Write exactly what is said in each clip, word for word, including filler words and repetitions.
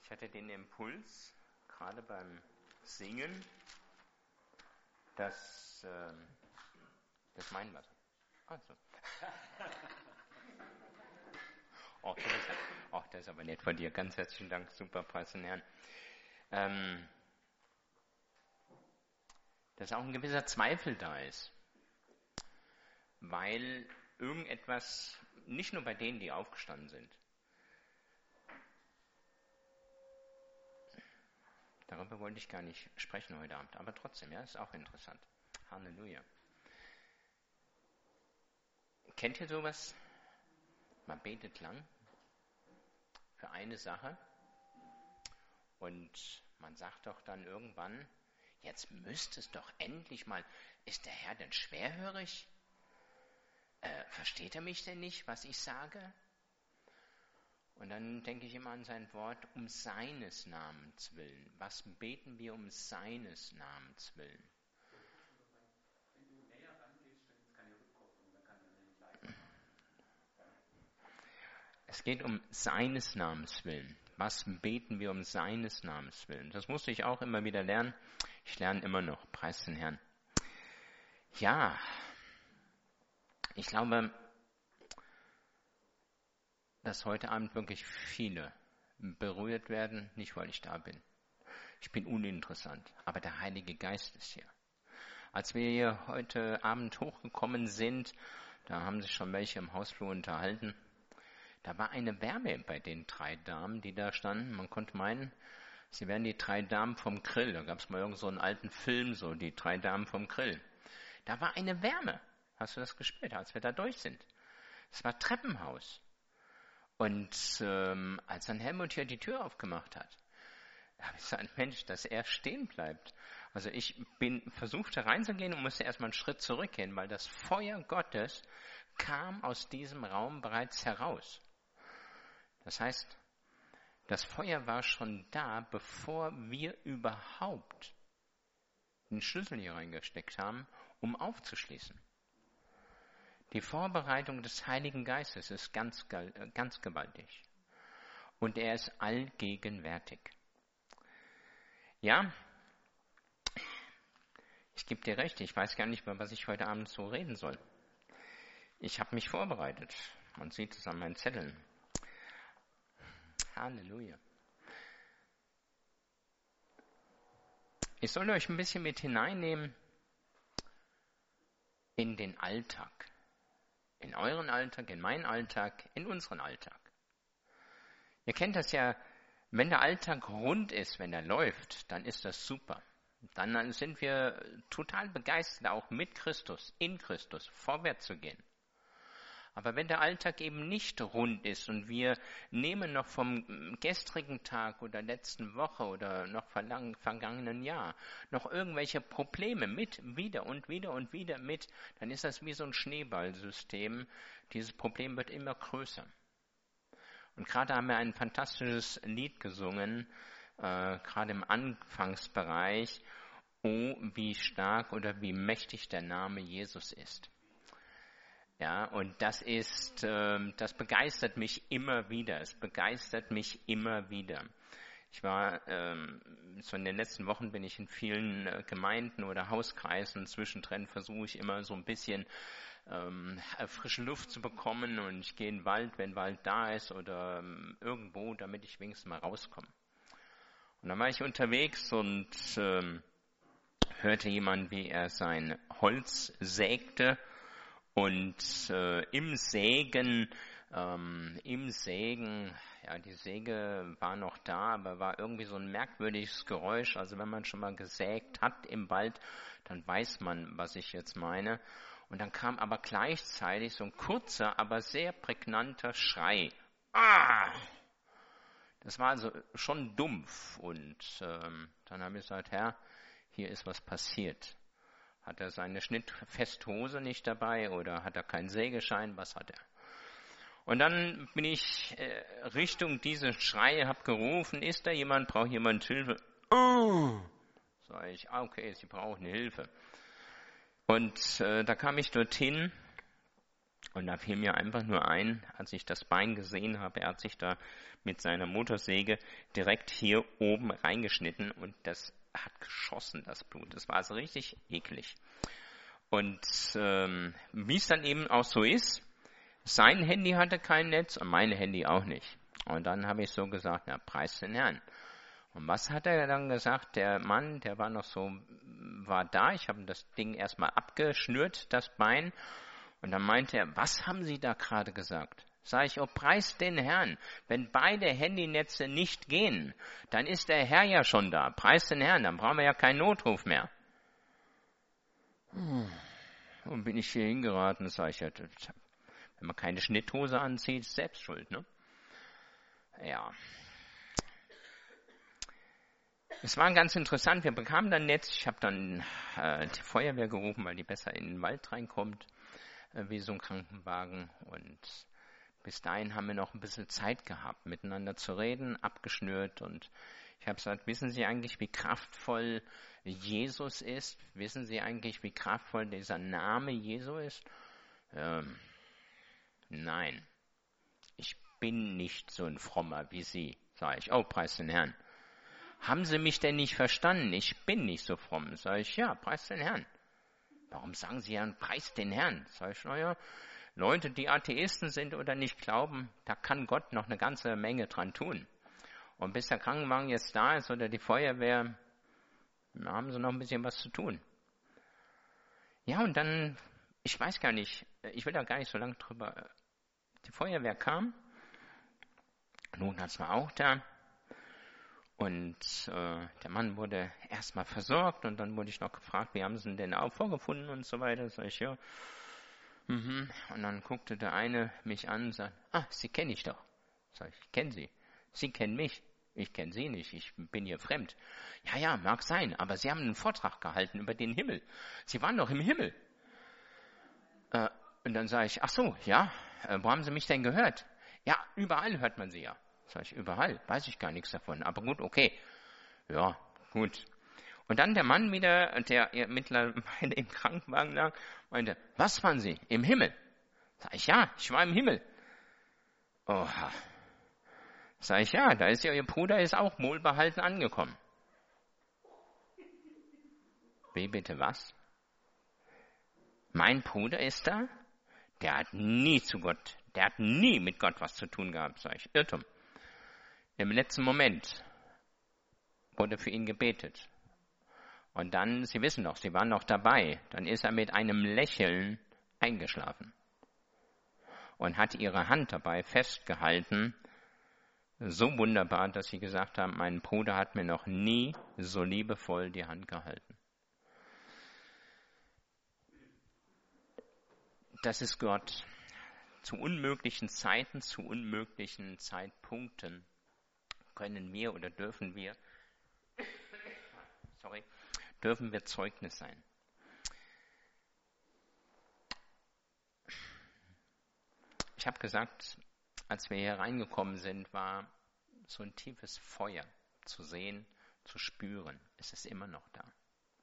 Ich hatte den Impuls, gerade beim Singen, dass äh, das mein Wasser. Also. Ach, das ist, ach, das ist aber nett von dir. Ganz herzlichen Dank. Super, Preis den Herrn. Ähm, dass auch ein gewisser Zweifel da ist. Weil irgendetwas, nicht nur bei denen, die aufgestanden sind, darüber wollte ich gar nicht sprechen heute Abend, aber trotzdem, ja, ist auch interessant. Halleluja. Kennt ihr sowas? Man betet lang für eine Sache und man sagt doch dann irgendwann, jetzt müsste es doch endlich mal, ist der Herr denn schwerhörig? Äh, versteht er mich denn nicht, was ich sage? Und dann denke ich immer an sein Wort, um seines Namens willen. Was beten wir um seines Namens willen? Wenn du näher rangehst, dann ist keine Rückkopplung, dann kann man nämlich leiser machen. Es geht um seines Namens willen. Was beten wir um seines Namens willen? Das musste ich auch immer wieder lernen. Ich lerne immer noch, preis den Herrn. Ja, ich glaube, dass heute Abend wirklich viele berührt werden, nicht weil ich da bin. Ich bin uninteressant, aber der Heilige Geist ist hier. Als wir hier heute Abend hochgekommen sind, da haben sich schon welche im Hausflur unterhalten, da war eine Wärme bei den drei Damen, die da standen. Man konnte meinen, sie wären die drei Damen vom Grill. Da gab es mal irgend so einen alten Film, so die drei Damen vom Grill. Da war eine Wärme. Hast du das gespürt, als wir da durch sind? Es war Treppenhaus. Und ähm, als dann Helmut hier die Tür aufgemacht hat, habe ich gesagt, Mensch, dass er stehen bleibt. Also ich bin versucht, da reinzugehen und musste erstmal einen Schritt zurückgehen, weil das Feuer Gottes kam aus diesem Raum bereits heraus. Das heißt, das Feuer war schon da, bevor wir überhaupt den Schlüssel hier reingesteckt haben, um aufzuschließen. Die Vorbereitung des Heiligen Geistes ist ganz, ganz gewaltig. Und er ist allgegenwärtig. Ja, ich gebe dir recht, ich weiß gar nicht mehr, was ich heute Abend so reden soll. Ich habe mich vorbereitet. Man sieht es an meinen Zetteln. Halleluja. Ich soll euch ein bisschen mit hineinnehmen in den Alltag. In euren Alltag, in meinen Alltag, in unseren Alltag. Ihr kennt das ja, wenn der Alltag rund ist, wenn er läuft, dann ist das super. Dann sind wir total begeistert, auch mit Christus, in Christus, vorwärts zu gehen. Aber wenn der Alltag eben nicht rund ist und wir nehmen noch vom gestrigen Tag oder letzten Woche oder noch vergangenen Jahr noch irgendwelche Probleme mit, wieder und wieder und wieder mit, dann ist das wie so ein Schneeballsystem. Dieses Problem wird immer größer. Und gerade haben wir ein fantastisches Lied gesungen, äh, gerade im Anfangsbereich, oh, wie stark oder wie mächtig der Name Jesus ist. Ja, und das ist, äh, das begeistert mich immer wieder. Es begeistert mich immer wieder. Ich war, ähm, so in den letzten Wochen bin ich in vielen äh, Gemeinden oder Hauskreisen. Zwischendrin versuche ich immer so ein bisschen ähm, frische Luft zu bekommen und ich gehe in den Wald, wenn Wald da ist oder ähm, irgendwo, damit ich wenigstens mal rauskomme. Und dann war ich unterwegs und ähm, hörte jemand, wie er sein Holz sägte. Und äh, im Sägen, ähm, im Sägen, ja, die Säge war noch da, aber war irgendwie so ein merkwürdiges Geräusch. Also wenn man schon mal gesägt hat im Wald, dann weiß man, was ich jetzt meine. Und dann kam aber gleichzeitig so ein kurzer, aber sehr prägnanter Schrei. Ah! Das war also schon dumpf. Und ähm, dann habe ich gesagt, Herr, hier ist was passiert. Hat er seine Schnittfesthose nicht dabei oder hat er keinen Sägeschein? Was hat er? Und dann bin ich äh, Richtung diese Schreie, habe gerufen, ist da jemand, braucht jemand Hilfe? Oh! Sag ich, okay, sie brauchen Hilfe. Und äh, da kam ich dorthin Und da fiel mir einfach nur ein, als ich das Bein gesehen habe, er hat sich da mit seiner Motorsäge direkt hier oben reingeschnitten und das hat geschossen, das Blut. Das war also richtig eklig. Und ähm, wie es dann eben auch so ist, sein Handy hatte kein Netz und mein Handy auch nicht. Und dann habe ich so gesagt, na, preis den Herrn. Und was hat er dann gesagt? Der Mann, der war noch so, war da. Ich habe das Ding erstmal abgeschnürt, das Bein. Und dann meinte er, was haben Sie da gerade gesagt? Sag ich, oh, preis den Herrn. Wenn beide Handynetze nicht gehen, dann ist der Herr ja schon da. Preis den Herrn, dann brauchen wir ja keinen Notruf mehr. Und bin ich hier hingeraten, sag ich, wenn man keine Schnitthose anzieht, ist selbst schuld, ne? Ja. Es war ganz interessant, wir bekamen dann Netz, ich habe dann äh, die Feuerwehr gerufen, weil die besser in den Wald reinkommt, äh, wie so ein Krankenwagen. Und bis dahin haben wir noch ein bisschen Zeit gehabt, miteinander zu reden, abgeschnürt. Und ich habe gesagt, wissen Sie eigentlich, wie kraftvoll Jesus ist? Wissen Sie eigentlich, wie kraftvoll dieser Name Jesu ist? Ähm, nein, ich bin nicht so ein Frommer wie Sie, sage ich. Oh, preis den Herrn. Haben Sie mich denn nicht verstanden? Ich bin nicht so fromm. Sag ich, ja, preis den Herrn. Warum sagen Sie ja, preis den Herrn? Sag ich, naja, Leute, die Atheisten sind oder nicht glauben, da kann Gott noch eine ganze Menge dran tun. Und bis der Krankenwagen jetzt da ist oder die Feuerwehr, da haben sie noch ein bisschen was zu tun. Ja, und dann, ich weiß gar nicht, ich will da gar nicht so lange drüber. Die Feuerwehr kam, Notarzt war auch da. Und äh, der Mann wurde erstmal versorgt und dann wurde ich noch gefragt, wie haben sie ihn denn auch vorgefunden und so weiter. Sag ich, ja. Mhm. Und dann guckte der eine mich an und sagte, ah, Sie kenne ich doch. Sag ich, ich kenne Sie. Sie kennen mich. Ich kenne Sie nicht. Ich bin hier fremd. Ja, ja, mag sein, aber Sie haben einen Vortrag gehalten über den Himmel. Sie waren doch im Himmel. Äh, und dann sage ich, ach so, ja, äh, wo haben Sie mich denn gehört? Ja, überall hört man Sie ja. Sag ich, überall, weiß ich gar nichts davon. Aber gut, okay. Ja, gut. Und dann der Mann wieder, der mittlerweile im Krankenwagen lag, meinte, was waren Sie? Im Himmel? Sag ich, ja, ich war im Himmel. Oha. Sag ich, ja, da ist ja Ihr Bruder, ist auch wohlbehalten angekommen. Wie bitte was? Mein Bruder ist da? Der hat nie zu Gott, der hat nie mit Gott was zu tun gehabt, sag ich, Irrtum. Im letzten Moment wurde für ihn gebetet. Und dann, Sie wissen doch, Sie waren noch dabei, dann ist er mit einem Lächeln eingeschlafen und hat Ihre Hand dabei festgehalten. So wunderbar, dass Sie gesagt haben, mein Bruder hat mir noch nie so liebevoll die Hand gehalten. Das ist Gott. Zu unmöglichen Zeiten, zu unmöglichen Zeitpunkten können wir oder dürfen wir, sorry, dürfen wir Zeugnis sein. Ich habe gesagt, als wir hier reingekommen sind, war so ein tiefes Feuer zu sehen, zu spüren. Es ist immer noch da.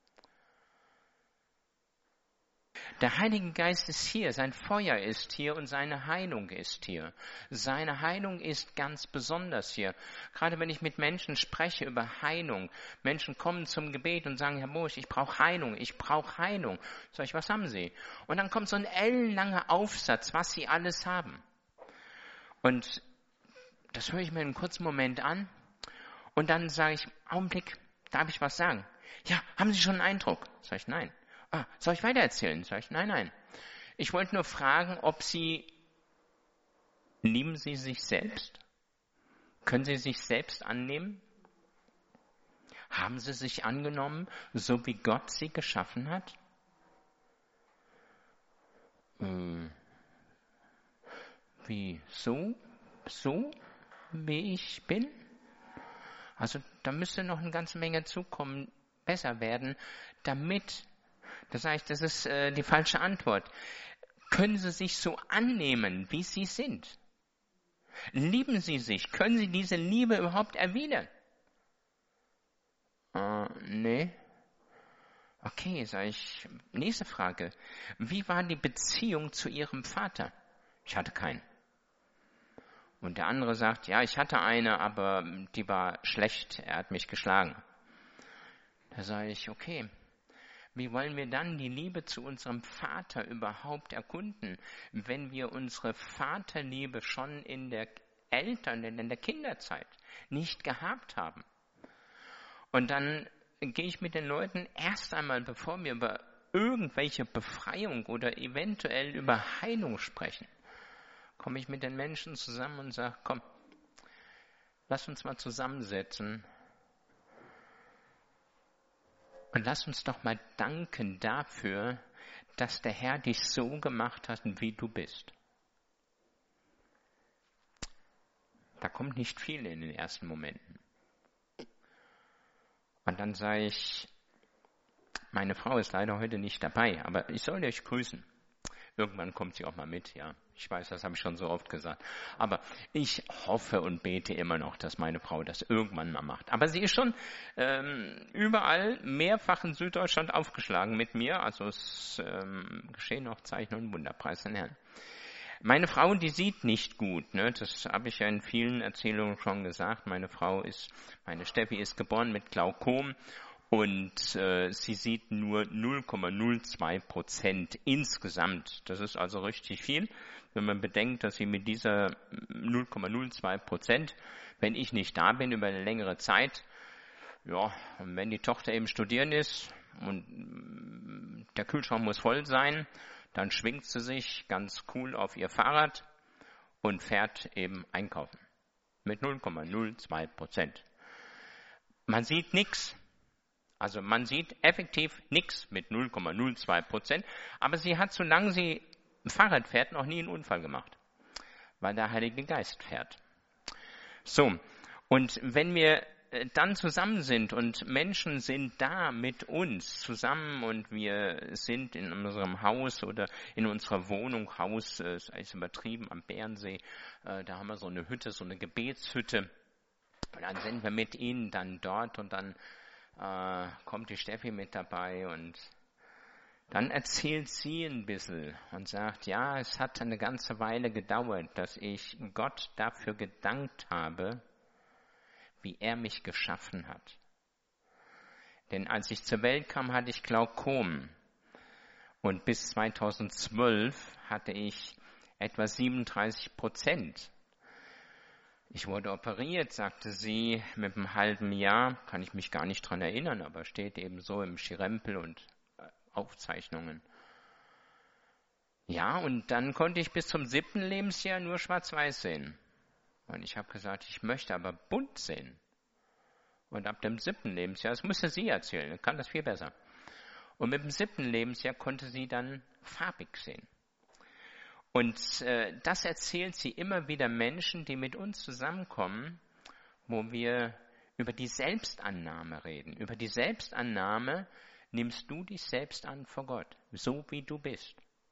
Der Heilige Geist ist hier, sein Feuer ist hier und seine Heilung ist hier. Seine Heilung ist ganz besonders hier. Gerade wenn ich mit Menschen spreche über Heilung, Menschen kommen zum Gebet und sagen, Herr Bursch, ich brauche Heilung, ich brauche Heilung. Sag ich, was haben Sie? Und dann kommt so ein ellenlanger Aufsatz, was Sie alles haben. Und das höre ich mir einen kurzen Moment an und dann sage ich, Augenblick, darf ich was sagen? Ja, haben Sie schon einen Eindruck? Sag ich, nein. Ah, soll ich weitererzählen? Sag ich, nein, nein. Ich wollte nur fragen, ob Sie, lieben Sie sich selbst? Können Sie sich selbst annehmen? Haben Sie sich angenommen, so wie Gott Sie geschaffen hat? Hm. Wie, so? So, wie ich bin? Also da müsste noch eine ganze Menge zukommen, besser werden, damit... Das heißt, das ist äh, die falsche Antwort. Können Sie sich so annehmen, wie Sie sind? Lieben Sie sich? Können Sie diese Liebe überhaupt erwidern? Äh, nee. Okay, sage ich, nächste Frage. Wie war die Beziehung zu Ihrem Vater? Ich hatte keinen. Und der andere sagt, ja, ich hatte eine, aber die war schlecht, er hat mich geschlagen. Da sage ich, okay, wie wollen wir dann die Liebe zu unserem Vater überhaupt erkunden, wenn wir unsere Vaterliebe schon in der Eltern, in der Kinderzeit nicht gehabt haben? Und dann gehe ich mit den Leuten erst einmal, bevor wir über irgendwelche Befreiung oder eventuell über Heilung sprechen, komme ich mit den Menschen zusammen und sage, komm, lass uns mal zusammensetzen und lass uns doch mal danken dafür, dass der Herr dich so gemacht hat, wie du bist. Da kommt nicht viel in den ersten Momenten. Und dann sage ich, meine Frau ist leider heute nicht dabei, aber ich soll euch grüßen. Irgendwann kommt sie auch mal mit, ja. Ich weiß, das habe ich schon so oft gesagt. Aber ich hoffe und bete immer noch, dass meine Frau das irgendwann mal macht. Aber sie ist schon ähm, überall mehrfach in Süddeutschland aufgeschlagen mit mir. Also es ähm, geschehen noch Zeichen und Wunder, preis den Herrn. Meine Frau, die sieht nicht gut, ne? Das habe ich ja in vielen Erzählungen schon gesagt. Meine Frau ist, meine Steffi ist geboren mit Glaukom. Und äh, sie sieht nur null Komma null zwei Prozent insgesamt. Das ist also richtig viel, wenn man bedenkt, dass sie mit dieser null Komma null zwei Prozent, wenn ich nicht da bin über eine längere Zeit, ja, und wenn die Tochter eben studieren ist und der Kühlschrank muss voll sein, dann schwingt sie sich ganz cool auf ihr Fahrrad und fährt eben einkaufen. Mit null Komma null zwei Prozent. Man sieht nichts. Also man sieht effektiv nichts mit null Komma null zwei Prozent, aber sie hat, solange sie Fahrrad fährt, noch nie einen Unfall gemacht, weil der Heilige Geist fährt. So, und wenn wir dann zusammen sind und Menschen sind da mit uns zusammen und wir sind in unserem Haus oder in unserer Wohnung, Haus, ist eigentlich übertrieben, am Bärensee, da haben wir so eine Hütte, so eine Gebetshütte, und dann sind wir mit ihnen dann dort und dann Äh, kommt die Steffi mit dabei und dann erzählt sie ein bisschen und sagt, ja, es hat eine ganze Weile gedauert, dass ich Gott dafür gedankt habe, wie er mich geschaffen hat. Denn als ich zur Welt kam, hatte ich Glaukom und bis zweitausendzwölf hatte ich etwa siebenunddreißig Prozent. Ich wurde operiert, sagte sie, mit einem halben Jahr, kann ich mich gar nicht dran erinnern, aber steht eben so im Schirempel und Aufzeichnungen. Ja, und dann konnte ich bis zum siebten Lebensjahr nur schwarz-weiß sehen. Und ich habe gesagt, ich möchte aber bunt sehen. Und ab dem siebten Lebensjahr, das musste sie erzählen, kann das viel besser. Und mit dem siebten Lebensjahr konnte sie dann farbig sehen. Und äh, das erzählt sie immer wieder Menschen, die mit uns zusammenkommen, wo wir über die Selbstannahme reden. Über die Selbstannahme nimmst du dich selbst an vor Gott, so wie du bist.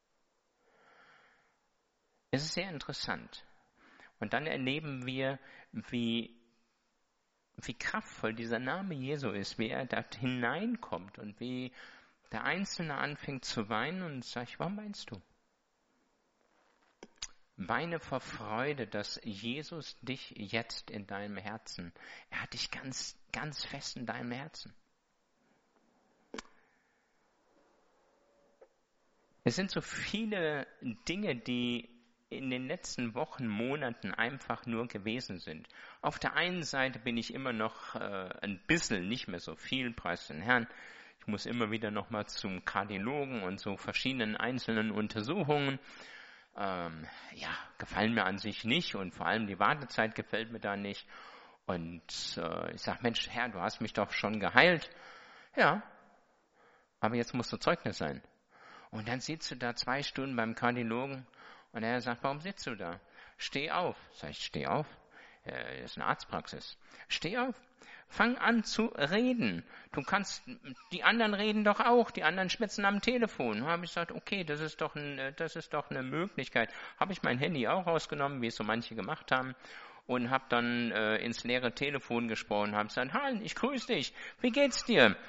Es ist sehr interessant. Und dann erleben wir, wie, wie kraftvoll dieser Name Jesu ist, wie er da hineinkommt und wie der Einzelne anfängt zu weinen und sagt, warum weinst du? Weine vor Freude, dass Jesus dich jetzt in deinem Herzen, er hat dich ganz, ganz fest in deinem Herzen. Es sind so viele Dinge, die in den letzten Wochen, Monaten einfach nur gewesen sind. Auf der einen Seite bin ich immer noch äh, ein bisschen, nicht mehr so viel, preis den Herrn. Ich muss immer wieder noch mal zum Kardiologen und so verschiedenen einzelnen Untersuchungen. Ähm, ja, gefallen mir an sich nicht und vor allem die Wartezeit gefällt mir da nicht. Und äh, ich sage, Mensch, Herr, du hast mich doch schon geheilt. Ja, aber jetzt musst du Zeugnis sein. Und dann sitzt du da zwei Stunden beim Kardiologen und er sagt, warum sitzt du da? Steh auf. Sag ich, steh auf? Äh, das ist eine Arztpraxis. Steh auf. Fang an zu reden. Du kannst, die anderen reden doch auch, die anderen schwätzen am Telefon. Da habe ich gesagt, okay, das ist doch ein, das ist doch eine Möglichkeit. Habe ich mein Handy auch rausgenommen, wie es so manche gemacht haben, und habe dann äh, ins leere Telefon gesprochen, habe gesagt, Hall, ich grüße dich, wie geht's dir?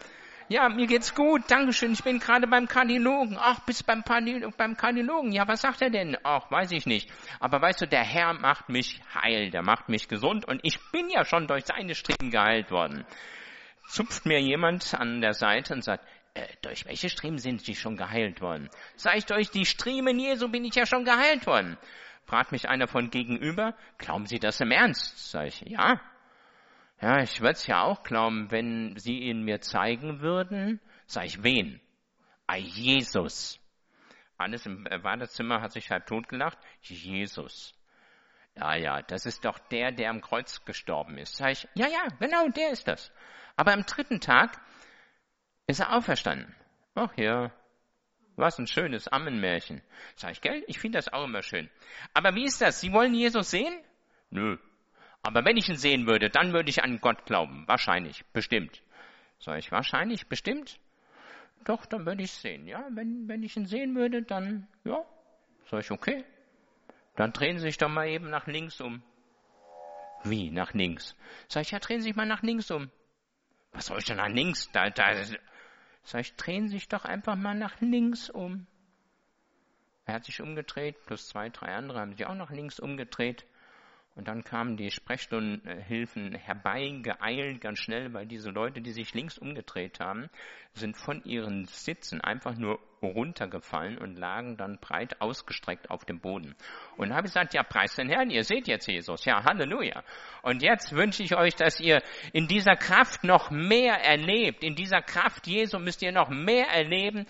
Ja, mir geht's gut, Dankeschön, ich bin gerade beim Kardiologen. Ach, bist beim, Pardi- beim Kardiologen. Ja, was sagt er denn? Ach, weiß ich nicht. Aber weißt du, der Herr macht mich heil, der macht mich gesund und ich bin ja schon durch seine Striemen geheilt worden. Zupft mir jemand an der Seite und sagt, äh, durch welche Striemen sind Sie schon geheilt worden? Sag ich, durch die Striemen Jesu bin ich ja schon geheilt worden. Fragt mich einer von gegenüber, glauben Sie das im Ernst? Sag ich, ja. Ja, ich würde es ja auch glauben, wenn Sie ihn mir zeigen würden. Sag ich, wen? Ah, Jesus. Alles im Wartezimmer hat sich halb totgelacht. Jesus. Ja, ja, das ist doch der, der am Kreuz gestorben ist. Sag ich, ja, ja, genau, der ist das. Aber am dritten Tag ist er auferstanden. Ach ja, was ein schönes Ammenmärchen. Sag ich, gell, ich finde das auch immer schön. Aber wie ist das? Sie wollen Jesus sehen? Nö. Aber wenn ich ihn sehen würde, dann würde ich an Gott glauben. Wahrscheinlich, bestimmt. Sag ich, wahrscheinlich, bestimmt? Doch, dann würde ich sehen. Ja, wenn, wenn ich ihn sehen würde, dann, ja. Sag ich, okay. Dann drehen Sie sich doch mal eben nach links um. Wie, nach links? Sag ich, ja, drehen Sie sich mal nach links um. Was soll ich denn nach links? Da, da, sag ich, drehen Sie sich doch einfach mal nach links um. Er hat sich umgedreht, plus zwei, drei andere haben sich auch nach links umgedreht. Und dann kamen die Sprechstundenhilfen herbeigeeilt, ganz schnell, weil diese Leute, die sich links umgedreht haben, sind von ihren Sitzen einfach nur runtergefallen und lagen dann breit ausgestreckt auf dem Boden. Und da habe ich gesagt, ja, preis den Herrn, ihr seht jetzt Jesus, ja, Halleluja. Und jetzt wünsche ich euch, dass ihr in dieser Kraft noch mehr erlebt. In dieser Kraft Jesu müsst ihr noch mehr erleben.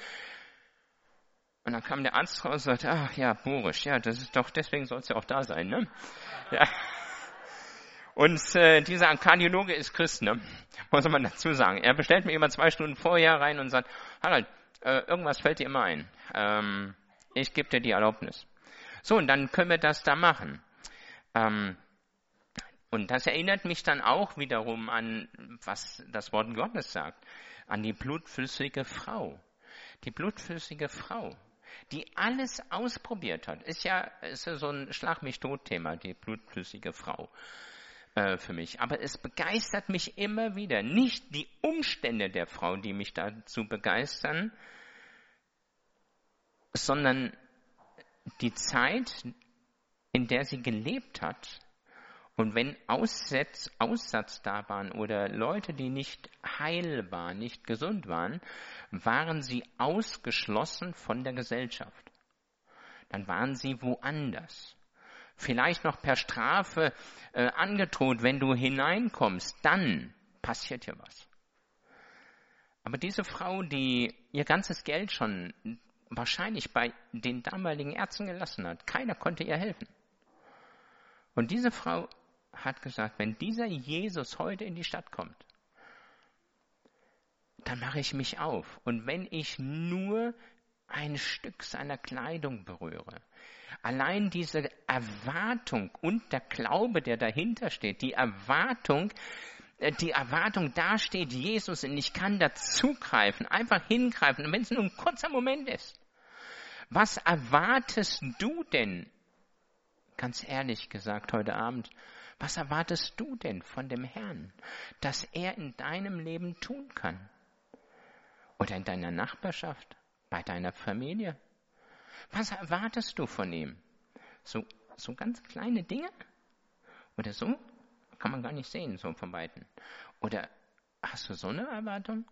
Und dann kam der Arzt raus und sagte, ach ja, Boris, ja, das ist doch, deswegen soll es ja auch da sein, ne? Ja. Und äh, dieser Kardiologe ist Christ, ne? Muss man dazu sagen. Er bestellt mir immer zwei Stunden vorher rein und sagt, Harald, äh, irgendwas fällt dir immer ein. Ähm, ich gebe dir die Erlaubnis. So, und dann können wir das da machen. Ähm, und das erinnert mich dann auch wiederum an, was das Wort Gottes sagt, an die blutflüssige Frau. Die blutflüssige Frau, die alles ausprobiert hat, ist ja, ist ja so ein Schlag-mich-tot-Thema, die blutflüssige Frau äh, für mich. Aber es begeistert mich immer wieder. Nicht die Umstände der Frau, die mich dazu begeistern, sondern die Zeit, in der sie gelebt hat. Und wenn Aussatz, Aussatz da waren oder Leute, die nicht heil waren, nicht gesund waren, waren sie ausgeschlossen von der Gesellschaft. Dann waren sie woanders. Vielleicht noch per Strafe äh, angedroht, wenn du hineinkommst, dann passiert hier was. Aber diese Frau, die ihr ganzes Geld schon wahrscheinlich bei den damaligen Ärzten gelassen hat, keiner konnte ihr helfen. Und diese Frau hat gesagt, wenn dieser Jesus heute in die Stadt kommt, dann mache ich mich auf. Und wenn ich nur ein Stück seiner Kleidung berühre, allein diese Erwartung und der Glaube, der dahinter steht, die Erwartung, die Erwartung, da steht Jesus und ich kann dazugreifen, einfach hingreifen, und wenn es nur ein kurzer Moment ist. Was erwartest du denn, ganz ehrlich gesagt heute Abend, was erwartest du denn von dem Herrn, dass er in deinem Leben tun kann? Oder in deiner Nachbarschaft, bei deiner Familie? Was erwartest du von ihm? So, so ganz kleine Dinge? Oder so? Kann man gar nicht sehen, so von Weitem. Oder hast du so eine Erwartung?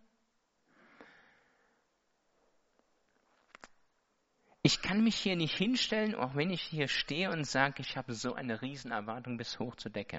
Ich kann mich hier nicht hinstellen, auch wenn ich hier stehe und sage, ich habe so eine Riesenerwartung bis hoch zur Decke.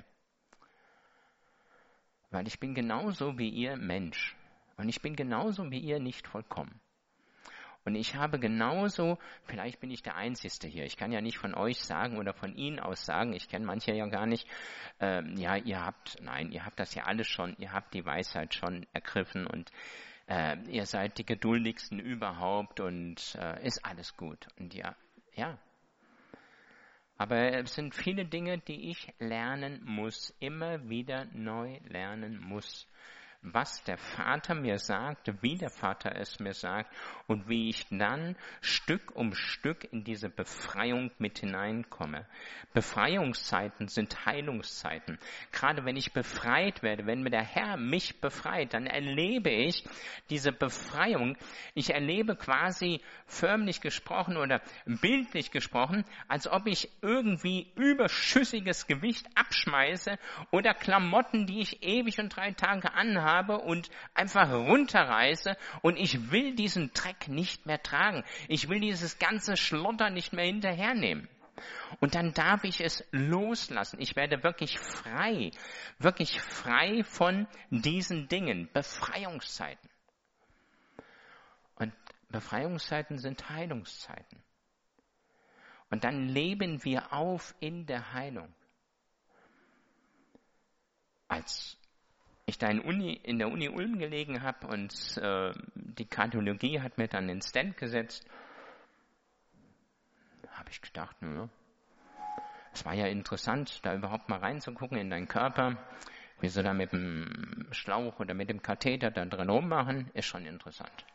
Weil ich bin genauso wie ihr Mensch. Und ich bin genauso wie ihr nicht vollkommen. Und ich habe genauso, vielleicht bin ich der Einzige hier, ich kann ja nicht von euch sagen oder von Ihnen aus sagen, ich kenne manche ja gar nicht, ähm, ja, ihr habt, nein, ihr habt das ja alles schon, ihr habt die Weisheit schon ergriffen und äh, ihr seid die geduldigsten überhaupt und äh, ist alles gut. Und ja, ja. Aber es sind viele Dinge, die ich lernen muss, immer wieder neu lernen muss. was der Vater mir sagt, wie der Vater es mir sagt und wie ich dann Stück um Stück in diese Befreiung mit hineinkomme. Befreiungszeiten sind Heilungszeiten. Gerade wenn ich befreit werde, wenn mir der Herr mich befreit, dann erlebe ich diese Befreiung. Ich erlebe quasi förmlich gesprochen oder bildlich gesprochen, als ob ich irgendwie überschüssiges Gewicht abschmeiße oder Klamotten, die ich ewig und drei Tage anhabe und einfach runterreiße und ich will diesen Dreck nicht mehr tragen. Ich will dieses ganze Schlotter nicht mehr hinterhernehmen. Und dann darf ich es loslassen. Ich werde wirklich frei, wirklich frei von diesen Dingen. Befreiungszeiten. Und Befreiungszeiten sind Heilungszeiten. Und dann leben wir auf in der Heilung. Als ich da in, Uni, in der Uni Ulm gelegen habe und äh, die Kardiologie hat mir dann den Stent gesetzt, habe ich gedacht, naja, es war ja interessant, da überhaupt mal reinzugucken in deinen Körper, wie sie da mit dem Schlauch oder mit dem Katheter da drin rummachen, ist schon interessant.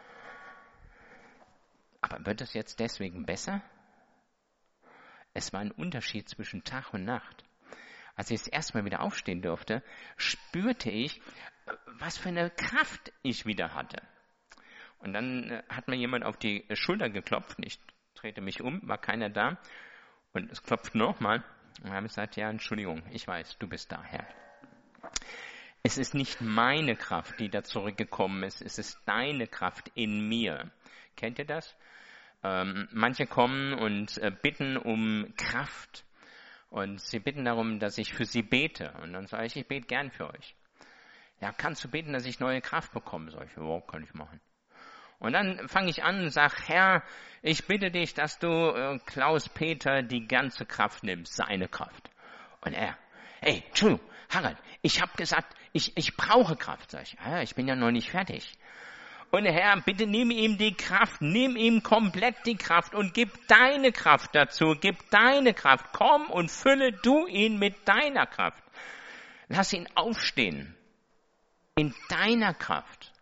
Aber wird es jetzt deswegen besser? Es war ein Unterschied zwischen Tag und Nacht. Als ich das erste Mal wieder aufstehen durfte, spürte ich, was für eine Kraft ich wieder hatte. Und dann hat mir jemand auf die Schulter geklopft. Ich drehte mich um, war keiner da. Und es klopft nochmal. Und dann habe ich gesagt, ja, Entschuldigung, ich weiß, du bist da, Herr. Es ist nicht meine Kraft, die da zurückgekommen ist. Es ist deine Kraft in mir. Kennt ihr das? Ähm, manche kommen und äh, bitten um Kraft. Und sie bitten darum, dass ich für sie bete. Und dann sage ich, ich bete gern für euch. Ja, kannst du beten, dass ich neue Kraft bekomme? Sag ich, ja, kann ich machen. Und dann fange ich an und sage, Herr, ich bitte dich, dass du äh, Klaus-Peter die ganze Kraft nimmst, seine Kraft. Und er, hey, Entschuldigung, Harald, ich habe gesagt, ich, ich brauche Kraft. Sag ich, ja, ich bin ja noch nicht fertig. Und Herr, bitte nimm ihm die Kraft, nimm ihm komplett die Kraft und gib deine Kraft dazu, gib deine Kraft. Komm und fülle du ihn mit deiner Kraft. Lass ihn aufstehen in deiner Kraft.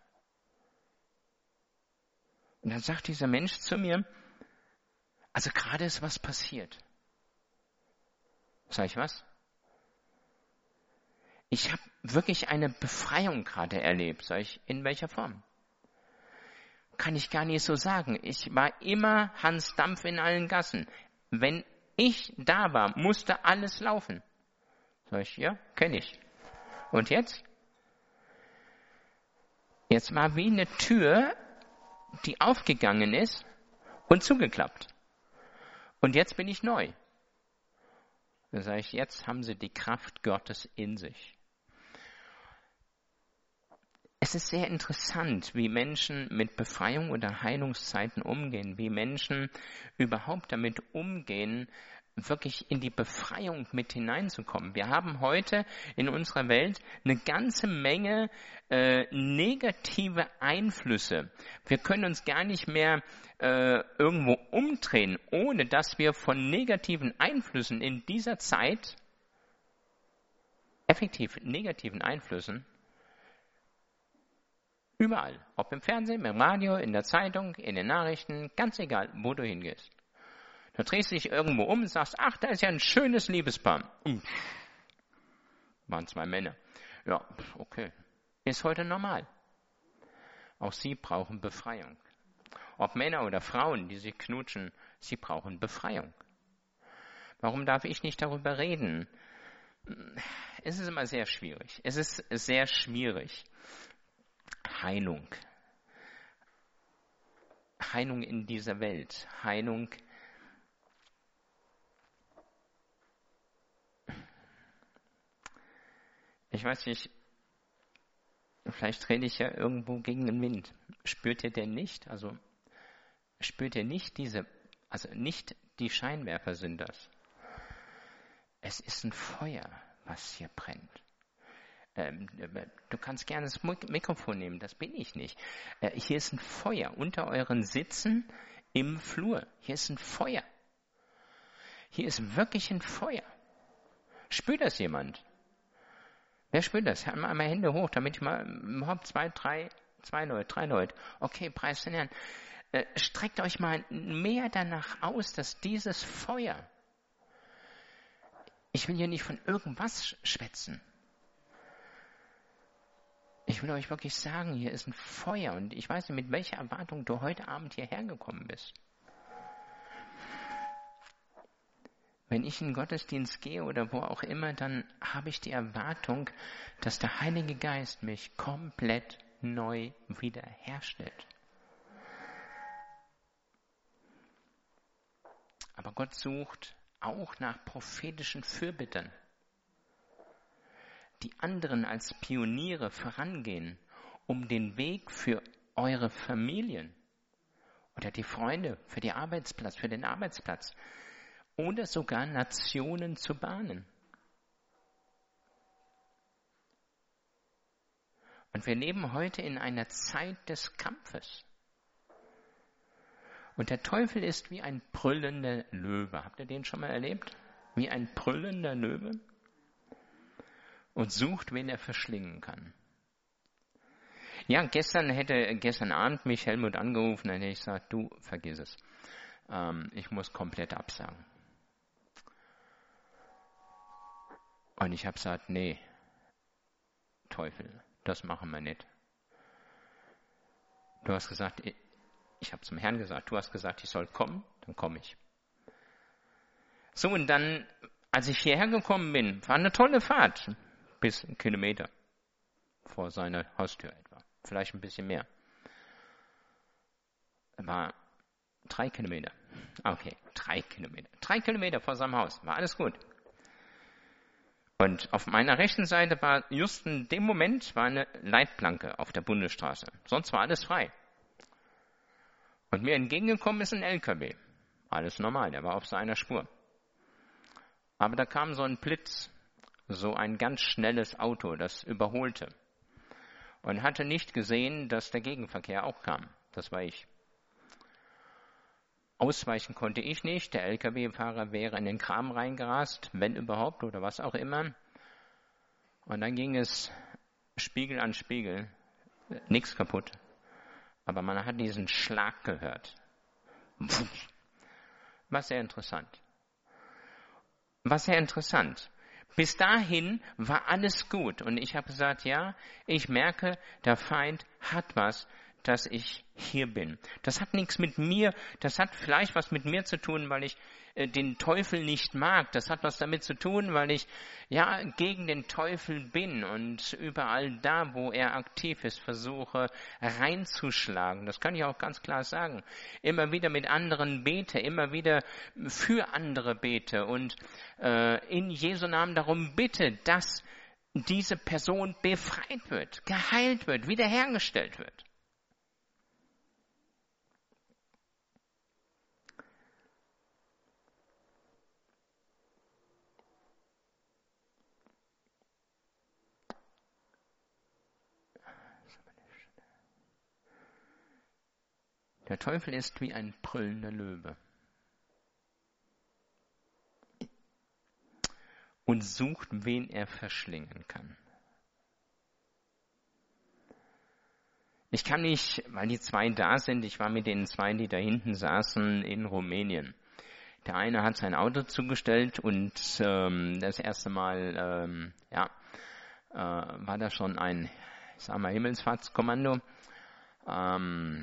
Und dann sagt dieser Mensch zu mir, also gerade ist was passiert. Sag ich was? Ich habe wirklich eine Befreiung gerade erlebt. Sag ich, in welcher Form? Kann ich gar nicht so sagen. Ich war immer Hans Dampf in allen Gassen. Wenn ich da war, musste alles laufen. Sag ich, ja, kenne ich. Und jetzt? Jetzt war wie eine Tür, die aufgegangen ist und zugeklappt. Und jetzt bin ich neu. Dann sage ich, jetzt haben sie die Kraft Gottes in sich. Es ist sehr interessant, wie Menschen mit Befreiung oder Heilungszeiten umgehen, wie Menschen überhaupt damit umgehen, wirklich in die Befreiung mit hineinzukommen. Wir haben heute in unserer Welt eine ganze Menge äh, negative Einflüsse. Wir können uns gar nicht mehr äh, irgendwo umdrehen, ohne dass wir von negativen Einflüssen in dieser Zeit, effektiv negativen Einflüssen, überall, ob im Fernsehen, im Radio, in der Zeitung, in den Nachrichten, ganz egal, wo du hingehst. Du drehst dich irgendwo um und sagst, ach, da ist ja ein schönes Liebespaar. Uff. Waren zwei Männer. Ja, okay. Ist heute normal. Auch sie brauchen Befreiung. Ob Männer oder Frauen, die sich knutschen, sie brauchen Befreiung. Warum darf ich nicht darüber reden? Es ist immer sehr schwierig. Es ist sehr schwierig. Heilung. Heilung in dieser Welt. Heilung. Ich weiß nicht, vielleicht rede ich ja irgendwo gegen den Wind. Spürt ihr denn nicht? Also spürt ihr nicht diese, also nicht die Scheinwerfer sind das. Es ist ein Feuer, was hier brennt. Ähm, du kannst gerne das Mikrofon nehmen, das bin ich nicht. Äh, hier ist ein Feuer unter euren Sitzen im Flur. Hier ist ein Feuer. Hier ist wirklich ein Feuer. Spürt das jemand? Wer spürt das? Einmal einmal Hände hoch, damit ich mal überhaupt zwei, drei, zwei Leute, drei Leute. Okay, preis den Herrn. Äh, streckt euch mal mehr danach aus, dass dieses Feuer, ich will hier nicht von irgendwas schwätzen. Ich will euch wirklich sagen, hier ist ein Feuer und ich weiß nicht, mit welcher Erwartung du heute Abend hierher gekommen bist. Wenn ich in den Gottesdienst gehe oder wo auch immer, dann habe ich die Erwartung, dass der Heilige Geist mich komplett neu wiederherstellt. Aber Gott sucht auch nach prophetischen Fürbittern, die anderen als Pioniere vorangehen, um den Weg für eure Familien oder die Freunde, für den Arbeitsplatz, für den Arbeitsplatz oder sogar Nationen zu bahnen. Und wir leben heute in einer Zeit des Kampfes. Und der Teufel ist wie ein brüllender Löwe. Habt ihr den schon mal erlebt? Wie ein brüllender Löwe? Und sucht, wen er verschlingen kann. Ja, gestern hätte, gestern Abend mich Helmut angerufen, dann hätte ich gesagt, du, vergiss es. Ähm, ich muss komplett absagen. Und ich habe gesagt, nee, Teufel, das machen wir nicht. Du hast gesagt, ich, ich habe zum Herrn gesagt, du hast gesagt, ich soll kommen, dann komme ich. So, und dann, als ich hierher gekommen bin, war eine tolle Fahrt, bis einen Kilometer vor seiner Haustür etwa, vielleicht ein bisschen mehr. War drei Kilometer, okay, drei Kilometer, drei Kilometer vor seinem Haus, war alles gut. Und auf meiner rechten Seite war just in dem Moment war eine Leitplanke auf der Bundesstraße. Sonst war alles frei. Und mir entgegengekommen ist ein L K W. Alles normal, der war auf seiner Spur. Aber da kam so ein Blitz, so ein ganz schnelles Auto, das überholte. Und hatte nicht gesehen, dass der Gegenverkehr auch kam. Das war ich. Ausweichen konnte ich nicht. Der L K W-Fahrer wäre in den Kram reingerast, wenn überhaupt oder was auch immer. Und dann ging es Spiegel an Spiegel. Nichts kaputt. Aber man hat diesen Schlag gehört. War sehr interessant. War sehr interessant. Bis dahin war alles gut. Und ich habe gesagt, ja, ich merke, der Feind hat was, dass ich hier bin. Das hat nichts mit mir, das hat vielleicht was mit mir zu tun, weil ich äh, den Teufel nicht mag. Das hat was damit zu tun, weil ich ja gegen den Teufel bin und überall da, wo er aktiv ist, versuche reinzuschlagen. Das kann ich auch ganz klar sagen. Immer wieder mit anderen bete, immer wieder für andere bete und äh, in Jesu Namen darum bitte, dass diese Person befreit wird, geheilt wird, wiederhergestellt wird. Der Teufel ist wie ein brüllender Löwe und sucht, wen er verschlingen kann. Ich kann nicht, weil die zwei da sind, ich war mit den zwei, die da hinten saßen, in Rumänien. Der eine hat sein Auto zugestellt und ähm, das erste Mal ähm, ja, äh, war da schon ein, ich sag mal, Himmelfahrtskommando. Ähm,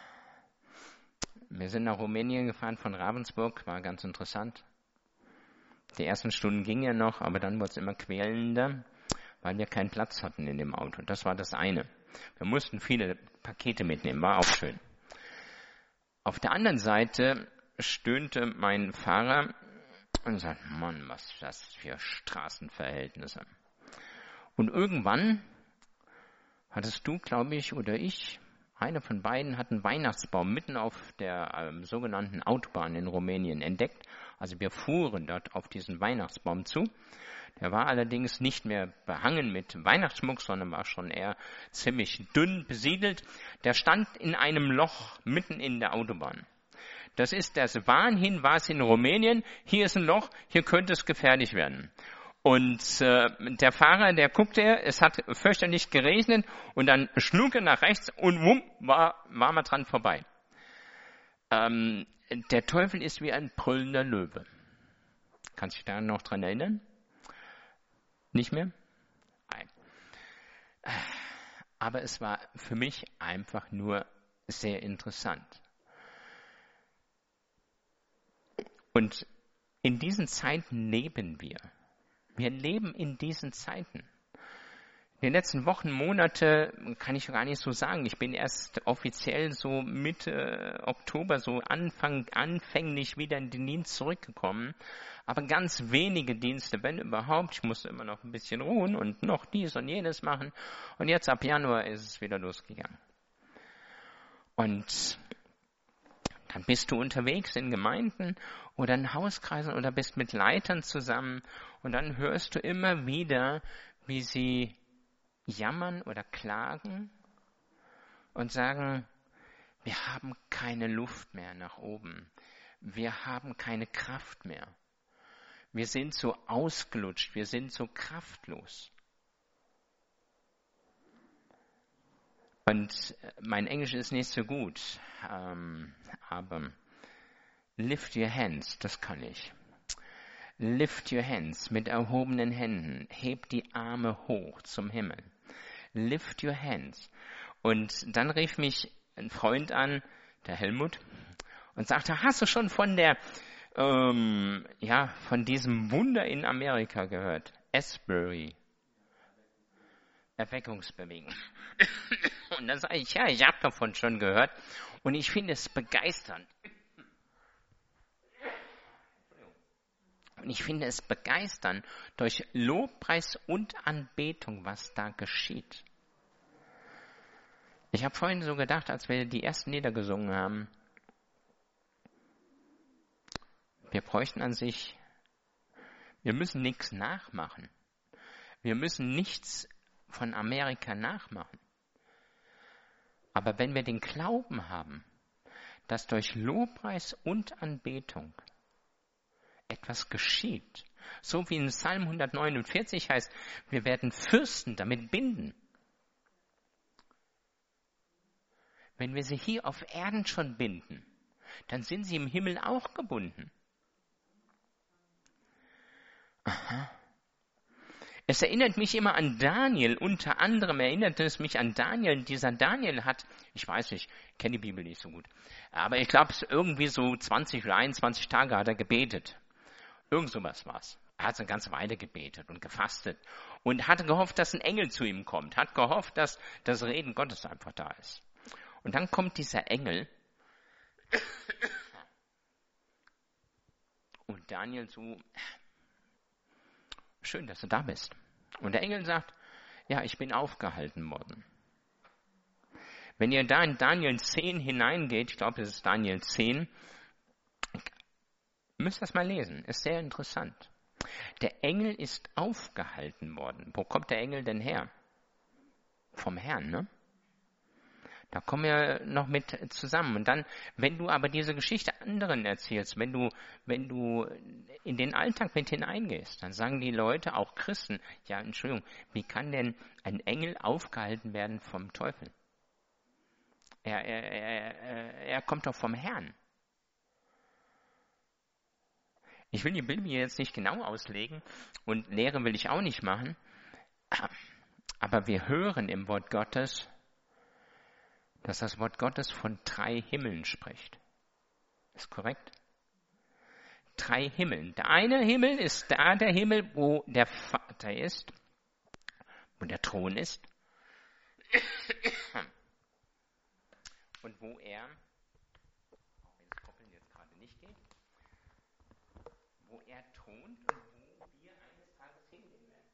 Wir sind nach Rumänien gefahren von Ravensburg, war ganz interessant. Die ersten Stunden ging ja noch, aber dann wurde es immer quälender, weil wir keinen Platz hatten in dem Auto. Das war das eine. Wir mussten viele Pakete mitnehmen, war auch schön. Auf der anderen Seite stöhnte mein Fahrer und sagte, Mann, was ist das für Straßenverhältnisse. Und irgendwann hattest du, glaube ich, oder ich, einer von beiden hat einen Weihnachtsbaum mitten auf der ähm, sogenannten Autobahn in Rumänien entdeckt. Also wir fuhren dort auf diesen Weihnachtsbaum zu. Der war allerdings nicht mehr behangen mit Weihnachtsschmuck, sondern war schon eher ziemlich dünn besiedelt. Der stand in einem Loch mitten in der Autobahn. Das ist das Warnhinweis in Rumänien. Hier ist ein Loch, hier könnte es gefährlich werden. Und äh, der Fahrer, der guckte, es hat fürchterlich geregnet und dann schlug er nach rechts und wumm, war, war man dran vorbei. Ähm, der Teufel ist wie ein brüllender Löwe. Kannst du dich da noch dran erinnern? Nicht mehr? Nein. Aber es war für mich einfach nur sehr interessant. Und in diesen Zeiten leben wir. Wir leben in diesen Zeiten. In den letzten Wochen, Monate kann ich gar nicht so sagen. Ich bin erst offiziell so Mitte Oktober, so Anfang, anfänglich wieder in den Dienst zurückgekommen. Aber ganz wenige Dienste, wenn überhaupt. Ich musste immer noch ein bisschen ruhen und noch dies und jenes machen. Und jetzt ab Januar ist es wieder losgegangen. Und dann bist du unterwegs in Gemeinden oder in Hauskreisen oder bist mit Leitern zusammen und dann hörst du immer wieder, wie sie jammern oder klagen und sagen, wir haben keine Luft mehr nach oben. Wir haben keine Kraft mehr. Wir sind so ausgelutscht, wir sind so kraftlos. Und mein Englisch ist nicht so gut, ähm, aber lift your hands, das kann ich. Lift your hands mit erhobenen Händen, hebt die Arme hoch zum Himmel. Lift your hands. Und dann rief mich ein Freund an, der Helmut, und sagte, hast du schon von der, ähm, ja, von diesem Wunder in Amerika gehört? Asbury. Erweckungsbewegung. Und dann sage ich, ja, ich habe davon schon gehört und ich finde es begeisternd. Und ich finde es begeisternd durch Lobpreis und Anbetung, was da geschieht. Ich habe vorhin so gedacht, als wir die ersten Lieder gesungen haben, wir bräuchten an sich, wir müssen nichts nachmachen. Wir müssen nichts von Amerika nachmachen. Aber wenn wir den Glauben haben, dass durch Lobpreis und Anbetung etwas geschieht, so wie in Psalm hundertneunundvierzig heißt, wir werden Fürsten damit binden. Wenn wir sie hier auf Erden schon binden, dann sind sie im Himmel auch gebunden. Aha. Es erinnert mich immer an Daniel, unter anderem erinnert es mich an Daniel. Dieser Daniel hat, ich weiß nicht, ich kenne die Bibel nicht so gut, aber ich glaube, irgendwie so zwanzig oder einundzwanzig Tage hat er gebetet. Irgend sowas war's. Er hat eine ganze Weile gebetet und gefastet und hatte gehofft, dass ein Engel zu ihm kommt, hat gehofft, dass das Reden Gottes einfach da ist. Und dann kommt dieser Engel und Daniel so, schön, dass du da bist. Und der Engel sagt, ja, ich bin aufgehalten worden. Wenn ihr da in Daniel zehn hineingeht, ich glaube, es ist Daniel zehn, müsst das mal lesen, ist sehr interessant. Der Engel ist aufgehalten worden. Wo kommt der Engel denn her? Vom Herrn, ne? Da kommen wir noch mit zusammen. Und dann, wenn du aber diese Geschichte anderen erzählst, wenn du, wenn du in den Alltag mit hineingehst, dann sagen die Leute, auch Christen, ja, Entschuldigung, wie kann denn ein Engel aufgehalten werden vom Teufel? Er, er, er, er kommt doch vom Herrn. Ich will die Bibel jetzt nicht genau auslegen und Lehre will ich auch nicht machen, aber wir hören im Wort Gottes, dass das Wort Gottes von drei Himmeln spricht. Ist korrekt? Drei Himmeln. Der eine Himmel ist da der Himmel, wo der Vater ist, wo der Thron ist und wo er, auch wenn das Koppeln jetzt gerade nicht geht, wo er thront und wo wir eines Tages hingehen werden.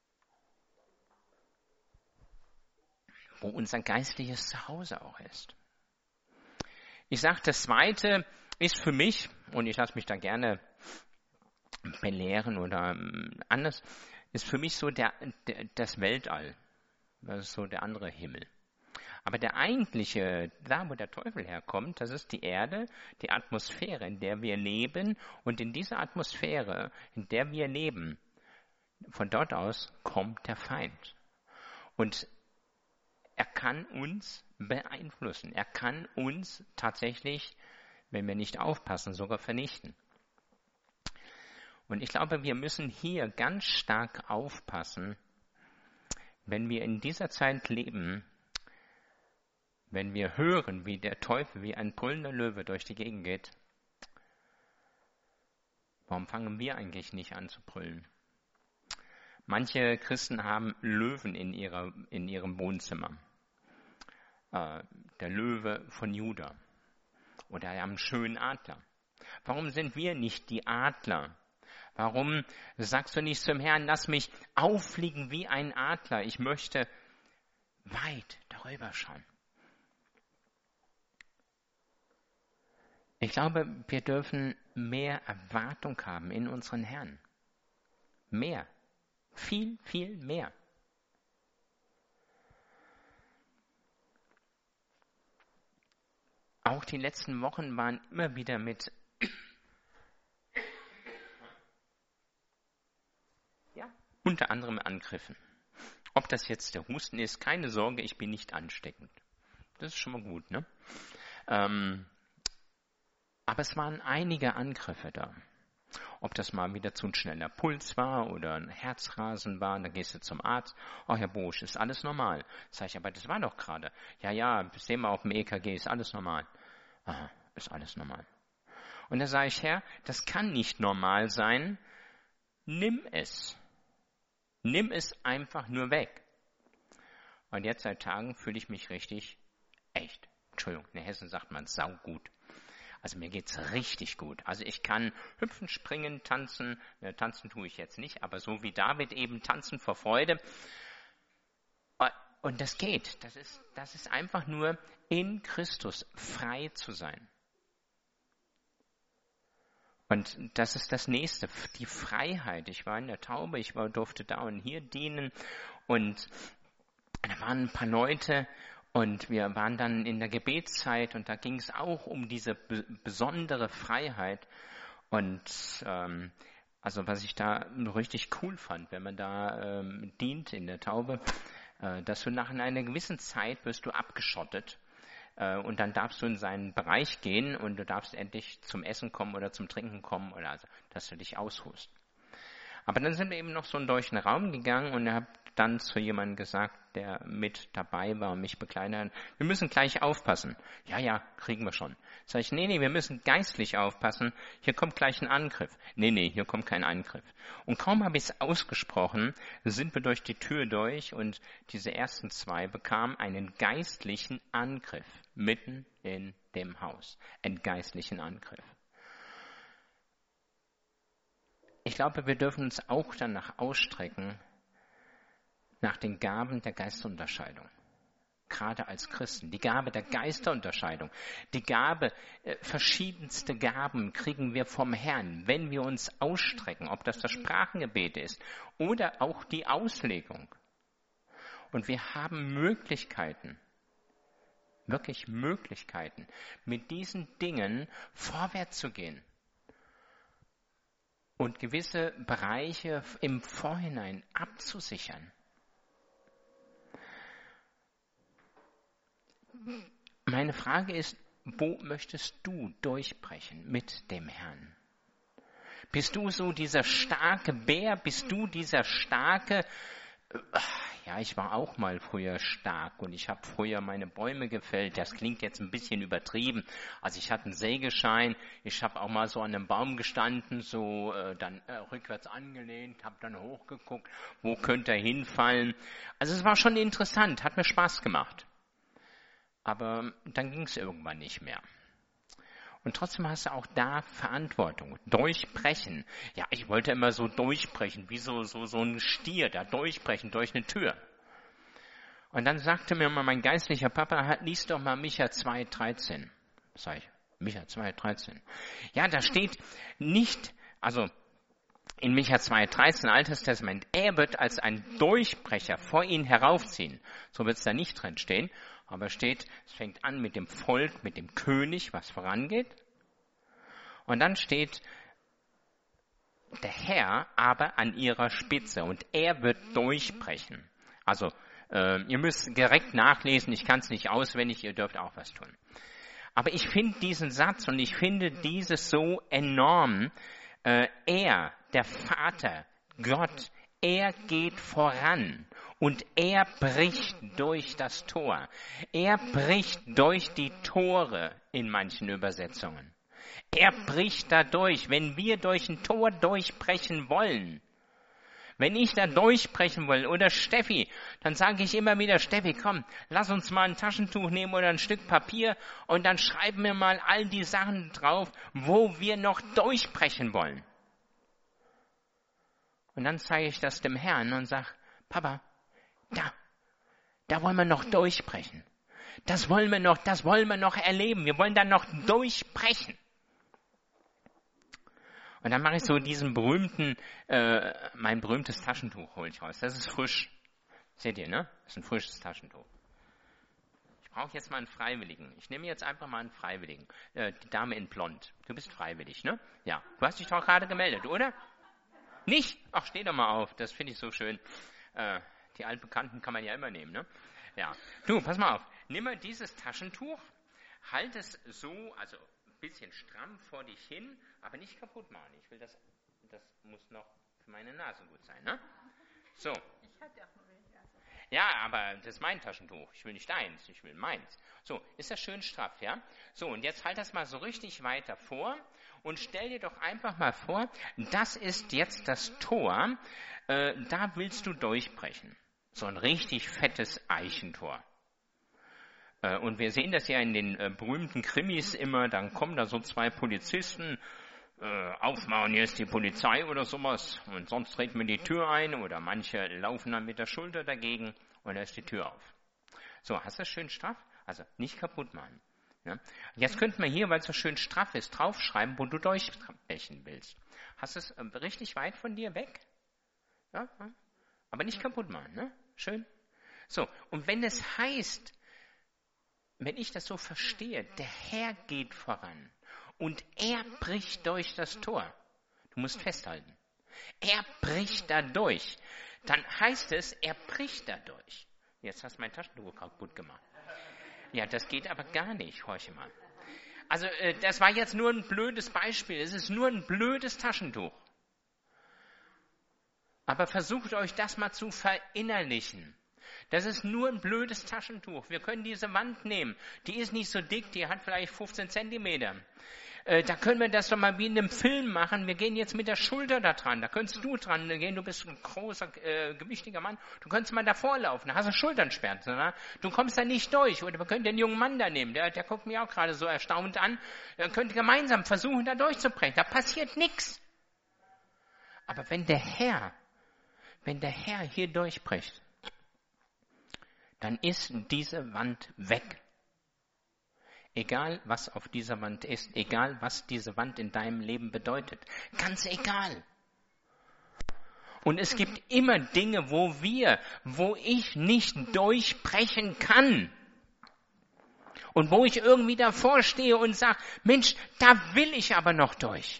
Wo unser geistliches Zuhause auch ist. Ich sage, das Zweite ist für mich, und ich lasse mich da gerne belehren oder anders, ist für mich so der, der, das Weltall. Das ist so der andere Himmel. Aber der eigentliche, da wo der Teufel herkommt, das ist die Erde, die Atmosphäre, in der wir leben. Und in dieser Atmosphäre, in der wir leben, von dort aus kommt der Feind. Und er kann uns beeinflussen. Er kann uns tatsächlich, wenn wir nicht aufpassen, sogar vernichten. Und ich glaube, wir müssen hier ganz stark aufpassen, wenn wir in dieser Zeit leben, wenn wir hören, wie der Teufel wie ein brüllender Löwe durch die Gegend geht. Warum fangen wir eigentlich nicht an zu brüllen? Manche Christen haben Löwen in, ihrer, in ihrem Wohnzimmer. Äh, der Löwe von Juda. Oder einen schönen Adler. Warum sind wir nicht die Adler? Warum sagst du nicht zum Herrn, lass mich auffliegen wie ein Adler? Ich möchte weit darüber schauen. Ich glaube, wir dürfen mehr Erwartung haben in unseren Herrn. Mehr. Viel, viel mehr. Auch die letzten Wochen waren immer wieder mit ja, unter anderem Angriffen. Ob das jetzt der Husten ist, keine Sorge, ich bin nicht ansteckend. Das ist schon mal gut, ne? Ähm, aber es waren einige Angriffe da. Ob das mal wieder zu ein schneller Puls war oder ein Herzrasen war, dann gehst du zum Arzt. Oh, Herr Bosch, ist alles normal. Sag ich, aber das war doch gerade. Ja, ja, sehen wir auf dem E K G, ist alles normal. Aha, ist alles normal. Und da sage ich, Herr, das kann nicht normal sein. Nimm es. Nimm es einfach nur weg. Und jetzt seit Tagen fühle ich mich richtig echt. Entschuldigung, in Hessen sagt man saugut. Also mir geht's richtig gut. Also ich kann hüpfen, springen, tanzen. Ja, tanzen tue ich jetzt nicht, aber so wie David eben tanzen vor Freude. Und das geht. Das ist, das ist einfach nur in Christus frei zu sein. Und das ist das Nächste, die Freiheit. Ich war in der Taube, ich war, durfte da und hier dienen und da waren ein paar Leute und wir waren dann in der Gebetszeit und da ging es auch um diese be- besondere Freiheit. Und ähm, also was ich da richtig cool fand, wenn man da ähm, dient in der Taube, äh, dass du nach einer gewissen Zeit wirst du abgeschottet. Und dann darfst du in seinen Bereich gehen und du darfst endlich zum Essen kommen oder zum Trinken kommen oder also, dass du dich ausruhst. Aber dann sind wir eben noch so durch den Raum gegangen und ich habe dann zu jemandem gesagt, der mit dabei war und mich begleitet hat, wir müssen gleich aufpassen. Ja, ja, kriegen wir schon. Sag ich, nee, nee, wir müssen geistlich aufpassen. Hier kommt gleich ein Angriff. Nee, nee, hier kommt kein Angriff. Und kaum habe ich es ausgesprochen, sind wir durch die Tür durch und diese ersten zwei bekamen einen geistlichen Angriff mitten in dem Haus. Einen geistlichen Angriff. Ich glaube, wir dürfen uns auch danach ausstrecken, nach den Gaben der Geisterunterscheidung. Gerade als Christen. Die Gabe der Geisterunterscheidung. Die Gabe, äh, verschiedenste Gaben kriegen wir vom Herrn, wenn wir uns ausstrecken, ob das das Sprachengebet ist oder auch die Auslegung. Und wir haben Möglichkeiten, wirklich Möglichkeiten, mit diesen Dingen vorwärts zu gehen. Und gewisse Bereiche im Vorhinein abzusichern. Meine Frage ist, wo möchtest du durchbrechen mit dem Herrn? Bist du so dieser starke Bär? Bist du dieser starke, ja, ich war auch mal früher stark und ich habe früher meine Bäume gefällt. Das klingt jetzt ein bisschen übertrieben. Also ich hatte einen Sägeschein, ich habe auch mal so an einem Baum gestanden, so äh, dann äh, rückwärts angelehnt, habe dann hochgeguckt, wo könnte er hinfallen. Also es war schon interessant, hat mir Spaß gemacht. Aber dann ging es irgendwann nicht mehr. Und trotzdem hast du auch da Verantwortung. Durchbrechen. Ja, ich wollte immer so durchbrechen, wie so, so, so ein Stier, da durchbrechen durch eine Tür. Und dann sagte mir mal mein geistlicher Papa, lies doch mal Micha zwei dreizehn. Sag ich, Micha zwei dreizehn. Ja, da steht nicht, also in Micha zwei dreizehn, Altes Testament, er wird als ein Durchbrecher vor ihn heraufziehen. So wird es da nicht drin stehen. Aber steht, es fängt an mit dem Volk, mit dem König, was vorangeht. Und dann steht, der Herr aber an ihrer Spitze und er wird durchbrechen. Also äh, ihr müsst direkt nachlesen, ich kann es nicht auswendig, ihr dürft auch was tun. Aber ich finde diesen Satz und ich finde dieses so enorm. Äh, er, der Vater, Gott, er geht voran und er bricht durch das Tor. Er bricht durch die Tore in manchen Übersetzungen. Er bricht da durch. Wenn wir durch ein Tor durchbrechen wollen, wenn ich da durchbrechen will, oder Steffi, dann sage ich immer wieder, Steffi, komm, lass uns mal ein Taschentuch nehmen oder ein Stück Papier und dann schreiben wir mal all die Sachen drauf, wo wir noch durchbrechen wollen. Und dann zeige ich das dem Herrn und sage, Papa, da, da wollen wir noch durchbrechen. Das wollen wir noch, das wollen wir noch erleben. Wir wollen da noch durchbrechen. Und dann mache ich so diesen berühmten, äh, mein berühmtes Taschentuch hole ich raus. Das ist frisch. Seht ihr, ne? Das ist ein frisches Taschentuch. Ich brauche jetzt mal einen Freiwilligen. Ich nehme jetzt einfach mal einen Freiwilligen. Äh, die Dame in Blond. Du bist freiwillig, ne? Ja. Du hast dich doch gerade gemeldet, oder? Nicht? Ach, steh doch mal auf. Das finde ich so schön. Äh, die Altbekannten kann man ja immer nehmen, ne? Ja. Du, pass mal auf. Nimm mal dieses Taschentuch. Halt es so, also ein bisschen stramm vor dich hin, aber nicht kaputt machen. Ich will das, das muss noch für meine Nase gut sein, ne? So. Ich hatte auch nur welche. Also. Ja, aber das ist mein Taschentuch. Ich will nicht deins, ich will meins. So, ist das schön straff, ja? So, und jetzt halt das mal so richtig weiter vor und stell dir doch einfach mal vor, das ist jetzt das Tor, äh, da willst du durchbrechen. So ein richtig fettes Eichentor. Äh, und wir sehen das ja in den äh, berühmten Krimis immer, dann kommen da so zwei Polizisten, äh, aufmachen, hier ist die Polizei oder sowas, und sonst treten wir die Tür ein oder manche laufen dann mit der Schulter dagegen und da ist die Tür auf. So, hast du das schön straff? Also nicht kaputt machen. Ja? Jetzt könnten wir hier, weil es so schön straff ist, draufschreiben, wo du durchbrechen willst. Hast du es äh, richtig weit von dir weg? Ja? Aber nicht kaputt machen, ne? Schön. So, und wenn es heißt, wenn ich das so verstehe, der Herr geht voran und er bricht durch das Tor. Du musst festhalten. Er bricht da durch. Dann heißt es, er bricht da durch. Jetzt hast du mein Taschentuch kaputt gemacht. Ja, das geht aber gar nicht, horche mal. Also, äh, das war jetzt nur ein blödes Beispiel. Es ist nur ein blödes Taschentuch. Aber versucht euch das mal zu verinnerlichen. Das ist nur ein blödes Taschentuch. Wir können diese Wand nehmen. Die ist nicht so dick, die hat vielleicht fünfzehn Zentimeter. Äh, da können wir das doch mal wie in einem Film machen. Wir gehen jetzt mit der Schulter da dran. Da könntest du dran gehen. Du bist ein großer, äh, gewichtiger Mann. Du könntest mal davor laufen. Da hast du Schulternschmerzen. Oder? Du kommst da nicht durch. Oder wir können den jungen Mann da nehmen. Der, der guckt mich auch gerade so erstaunt an. Wir können gemeinsam versuchen, da durchzubrechen. Da passiert nichts. Aber wenn der Herr, wenn der Herr hier durchbricht, dann ist diese Wand weg. Egal, was auf dieser Wand ist, egal, was diese Wand in deinem Leben bedeutet. Ganz egal. Und es gibt immer Dinge, wo wir, wo ich nicht durchbrechen kann. Und wo ich irgendwie davor stehe und sage, Mensch, da will ich aber noch durch.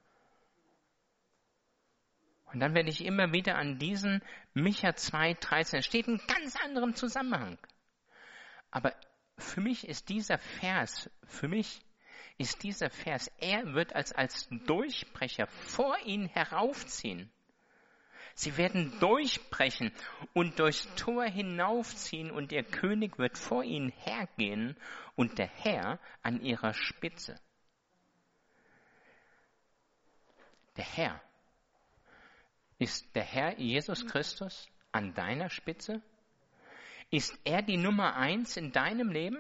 Und dann werde ich immer wieder an diesen Micha zwei dreizehn, es steht in einem ganz anderen Zusammenhang. Aber für mich ist dieser Vers, für mich ist dieser Vers, er wird als, als Durchbrecher vor ihn heraufziehen. Sie werden durchbrechen und durchs Tor hinaufziehen und ihr König wird vor ihnen hergehen und der Herr an ihrer Spitze. Der Herr. Ist der Herr Jesus Christus an deiner Spitze? Ist er die Nummer eins in deinem Leben?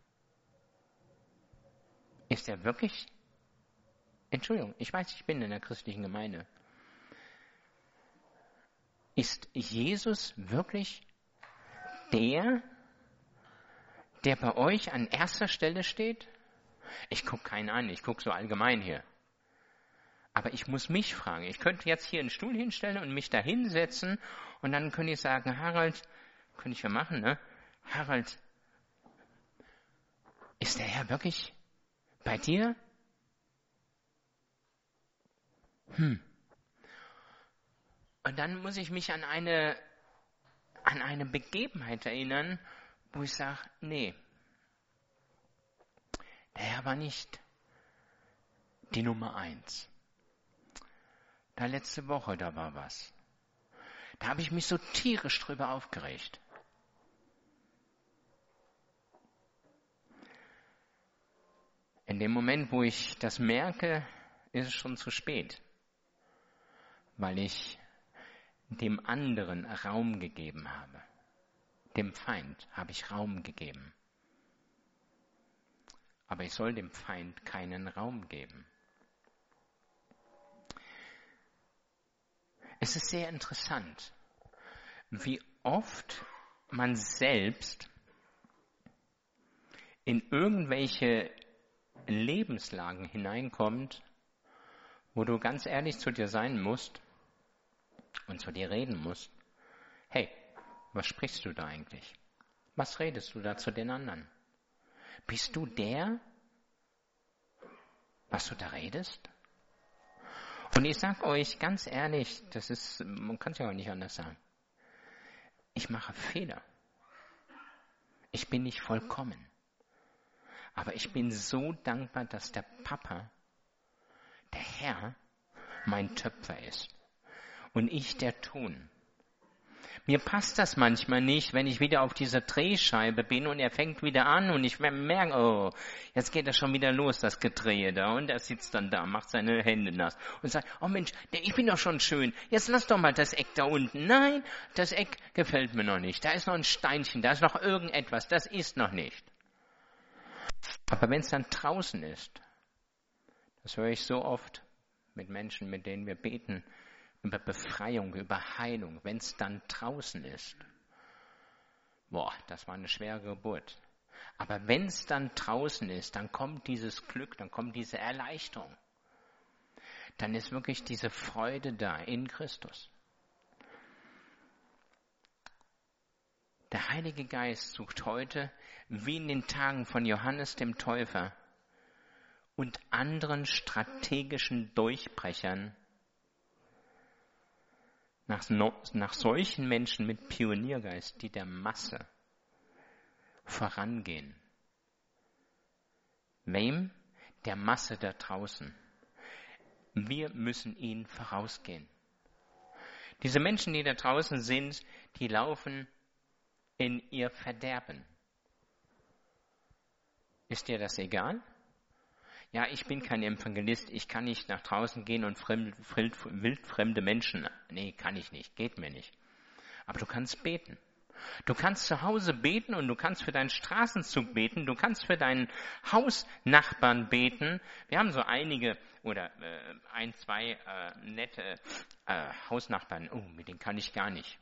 Ist er wirklich? Entschuldigung, ich weiß, ich bin in der christlichen Gemeinde. Ist Jesus wirklich der, der bei euch an erster Stelle steht? Ich gucke keinen an, ich gucke so allgemein hier. Aber ich muss mich fragen. Ich könnte jetzt hier einen Stuhl hinstellen und mich da hinsetzen und dann könnte ich sagen, Harald, könnte ich ja machen, ne? Harald, ist der Herr wirklich bei dir? Hm. Und dann muss ich mich an eine, an eine Begebenheit erinnern, wo ich sage, nee, der Herr war nicht die Nummer eins. Da letzte Woche, da war was. Da habe ich mich so tierisch drüber aufgeregt. In dem Moment, wo ich das merke, ist es schon zu spät, weil ich dem anderen Raum gegeben habe. Dem Feind habe ich Raum gegeben. Aber ich soll dem Feind keinen Raum geben. Es ist sehr interessant, wie oft man selbst in irgendwelche Lebenslagen hineinkommt, wo du ganz ehrlich zu dir sein musst und zu dir reden musst. Hey, was sprichst du da eigentlich? Was redest du da zu den anderen? Bist du der, was du da redest? Und ich sag euch ganz ehrlich, das ist, man kann es ja auch nicht anders sagen. Ich mache Fehler. Ich bin nicht vollkommen. Aber ich bin so dankbar, dass der Papa, der Herr, mein Töpfer ist. Und ich der Ton. Mir passt das manchmal nicht, wenn ich wieder auf dieser Drehscheibe bin und er fängt wieder an und ich merke, oh, jetzt geht das schon wieder los, das Gedrehe da. Und er sitzt dann da, macht seine Hände nass und sagt, oh Mensch, ich bin doch schon schön, jetzt lass doch mal das Eck da unten. Nein, das Eck gefällt mir noch nicht. Da ist noch ein Steinchen, da ist noch irgendetwas, das ist noch nicht. Aber wenn es dann draußen ist, das höre ich so oft mit Menschen, mit denen wir beten, über Befreiung, über Heilung, wenn es dann draußen ist. Boah, das war eine schwere Geburt. Aber wenn es dann draußen ist, dann kommt dieses Glück, dann kommt diese Erleichterung. Dann ist wirklich diese Freude da in Christus. Der Heilige Geist sucht heute, wie in den Tagen von Johannes dem Täufer und anderen strategischen Durchbrechern, Nach, nach solchen Menschen mit Pioniergeist, die der Masse vorangehen. Wem? Der Masse da draußen. Wir müssen ihnen vorausgehen. Diese Menschen, die da draußen sind, die laufen in ihr Verderben. Ist dir das egal? Ja, ich bin kein Evangelist, ich kann nicht nach draußen gehen und fremd, wildfremde Menschen, nee, kann ich nicht, geht mir nicht. Aber du kannst beten. Du kannst zu Hause beten und du kannst für deinen Straßenzug beten, du kannst für deinen Hausnachbarn beten. Wir haben so einige oder äh, ein, zwei äh, nette äh, Hausnachbarn, oh, mit denen kann ich gar nicht.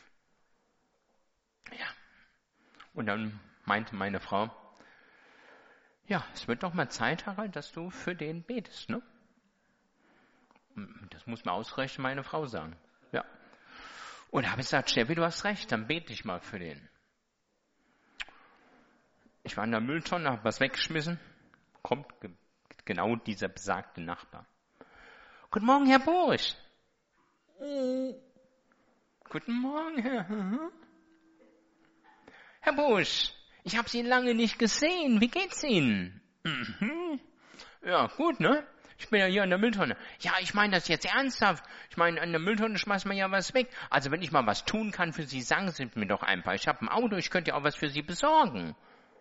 Ja. Und dann meinte meine Frau, ja, es wird doch mal Zeit, Harald, dass du für den betest, ne? Das muss mir ausgerechnet meine Frau sagen. Ja. Und da habe ich gesagt, Steffi, du hast recht, dann bete ich mal für den. Ich war in der Mülltonne, habe was weggeschmissen. Kommt ge- genau dieser besagte Nachbar. Guten Morgen, Herr Bursch. Oh. Guten Morgen, Herr. Herr Bursch. Ich habe Sie lange nicht gesehen. Wie geht's Ihnen? Mhm. Ja, gut, ne? Ich bin ja hier an der Mülltonne. Ja, ich meine das jetzt ernsthaft. Ich meine, an der Mülltonne schmeißt man ja was weg. Also wenn ich mal was tun kann für Sie, sagen Sie mir doch einfach. Ich habe ein Auto, ich könnte ja auch was für Sie besorgen.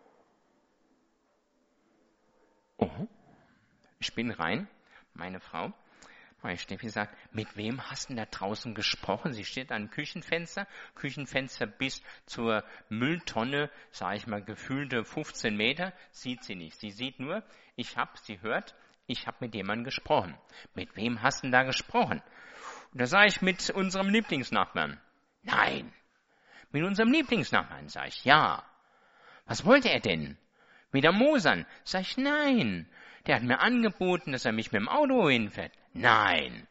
Oh. Ich bin rein. Meine Frau, meine Steffi sagt, mit wem hast du denn da draußen gesprochen? Sie steht an einem Küchenfenster, Küchenfenster bis zur Mülltonne, sage ich mal, gefühlte fünfzehn Meter, sieht sie nicht. Sie sieht nur, ich habe, sie hört, ich habe mit jemandem gesprochen. Mit wem hast du denn da gesprochen? Und da sage ich, mit unserem Lieblingsnachbarn. Nein, mit unserem Lieblingsnachbarn, sage ich, ja. Was wollte er denn? Wieder mosern. Sag ich, nein. Der hat mir angeboten, dass er mich mit dem Auto hinfährt. Nein.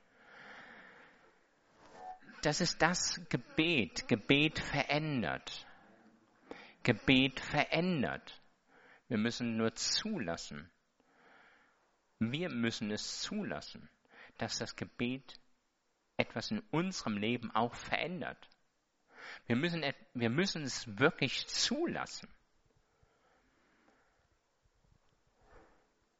Das ist das Gebet. Gebet verändert. Gebet verändert. Wir müssen nur zulassen. Wir müssen es zulassen, dass das Gebet etwas in unserem Leben auch verändert. Wir müssen, wir müssen es wirklich zulassen.